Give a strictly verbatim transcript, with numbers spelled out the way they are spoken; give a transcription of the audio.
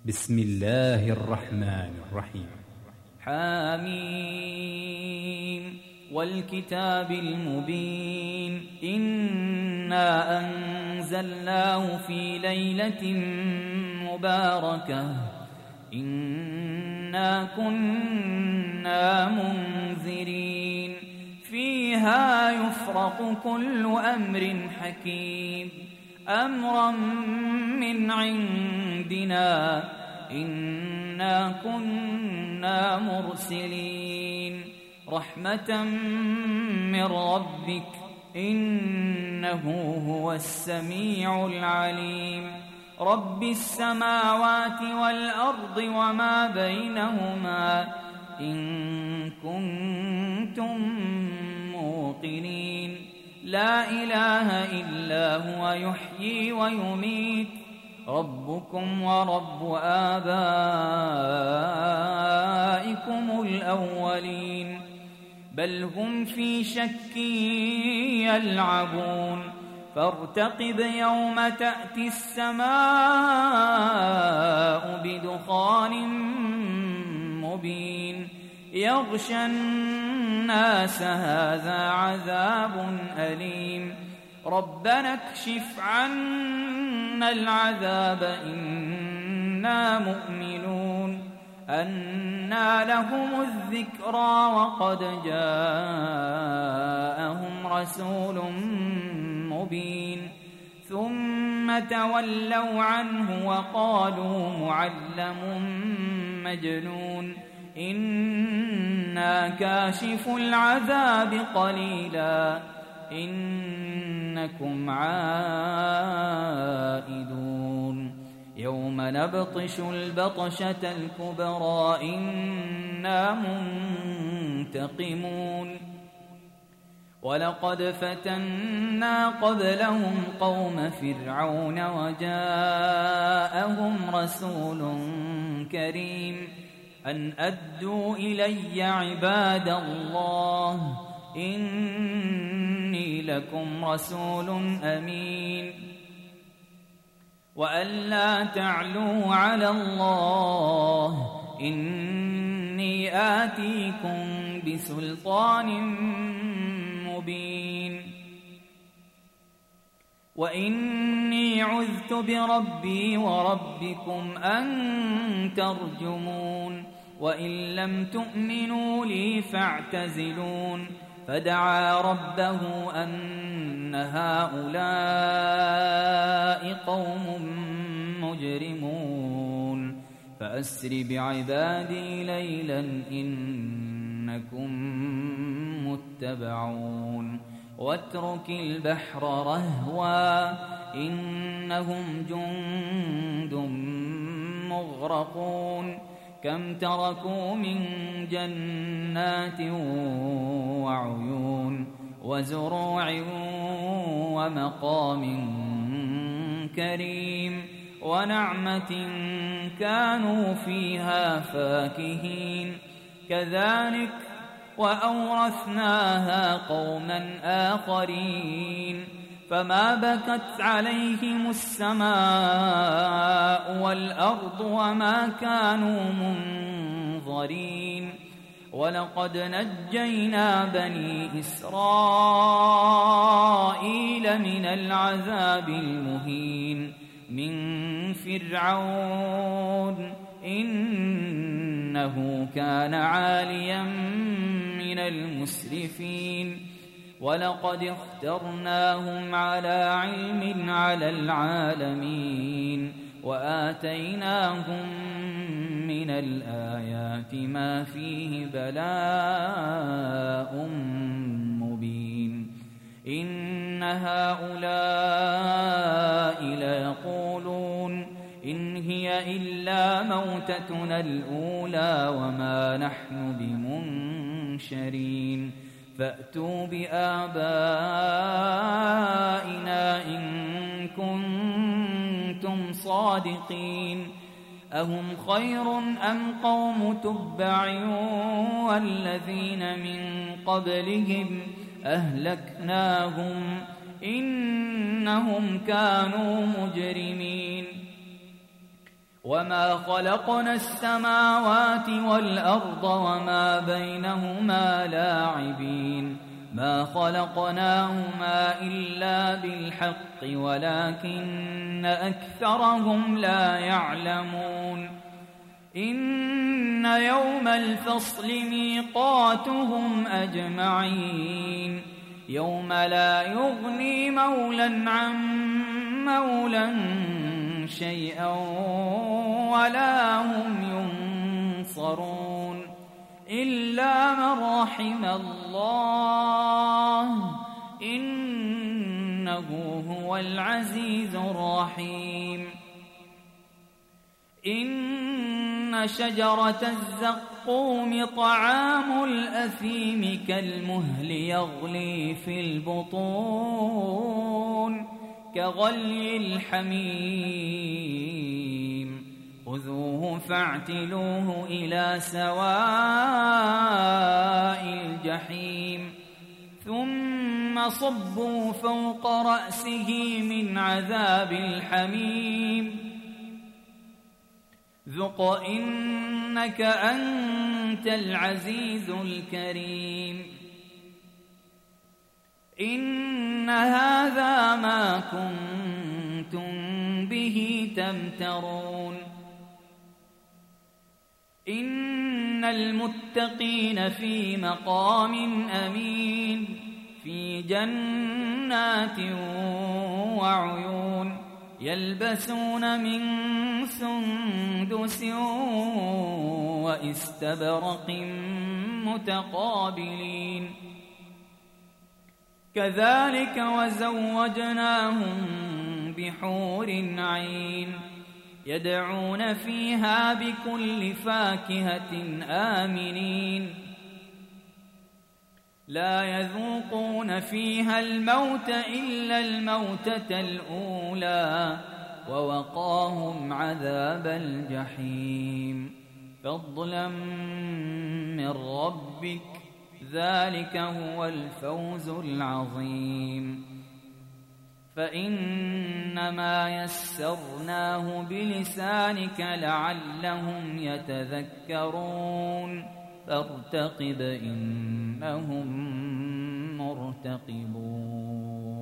بسم الله الرحمن الرحيم. حاميم والكتاب المبين إنا أنزلناه في ليلة مباركة إنا كنا منذرين فيها يفرق كل أمر حكيم أمرا من عندنا إنا كنا مرسلين رحمة من ربك إنه هو السميع العليم رب السماوات والأرض وما بينهما إن كنتم موقنين لا إله إلا هو يحيي ويميت ربكم ورب آبائكم الأولين بل هم في شك يلعبون فارتقب يوم تأتي السماء بدخان مبين يغشى الناس هذا عذاب أليم ربنا اكشف عنا العذاب إنا مؤمنون أنى لهم الذكرى وقد جاءهم رسول مبين ثم تولوا عنه وقالوا معلم مجنون إنا كاشف العذاب قليلا إنكم عائدون يوم نبطش البطشة الكبرى إنا منتقمون ولقد فتنا قبلهم قوم فرعون وجاءهم رسول كريم أن أدوا إلي عباد الله إني لكم رسول أمين وأن لا تعلوا على الله إني آتيكم بسلطان مبين وإني عذت بربي وربكم أن ترجمون وإن لم تؤمنوا لي فاعتزلون فدعا ربه أن هؤلاء قوم مجرمون فأسر بعبادي ليلا إنكم متبعون واترك البحر رهوا إنهم جند مغرقون كم تركوا من جنات وعيون وزروع ومقام كريم ونعمة كانوا فيها فاكهين كذلك وأورثناها قوما آخرين فما بكت عليهم السماء والأرض وما كانوا منظرين ولقد نجينا بني إسرائيل من العذاب المهين من فرعون إنه كان عاليا من المسرفين ولقد اخترناهم على علم على العالمين وآتيناهم من الآيات ما فيه بلاء مبين إن هؤلاء ليقولون إن هي إلا موتتنا الأولى وما نحن بمنشرين فأتوا بآبائنا إن كنتم صادقين أهم خير أم قوم تبع والذين من قبلهم أهلكناهم إنهم كانوا مجرمين وما خلقنا السماوات والأرض وما بينهما لاعبين ما خلقناهما إلا بالحق ولكن أكثرهم لا يعلمون إن يوم الفصل ميقاتهم أجمعين يوم لا يغني مولى عن مولى شيئا ولا هم ينصرون إلا من رحم الله إنه هو العزيز الرحيم إن شجرة الزقوم طعام الأثيم كالمهل يغلي في البطون كغلي الحميم خذوه فاعتلوه إلى سواء الجحيم ثم صبوا فوق رأسه من عذاب الحميم ذق إنك أنت العزيز الكريم إن هذا ما كنتم به تمترون إن المتقين في مقام أمين في جنات وعيون يلبسون من سندس وإستبرق متقابلين كذلك وزوجناهم بحور عين يدعون فيها بكل فاكهة آمنين لا يذوقون فيها الموت إلا الموتة الأولى ووقاهم عذاب الجحيم فضلا من ربك ذلك هو الفوز العظيم فإنما يسرناه بلسانك لعلهم يتذكرون فارتقب إنهم مرتقبون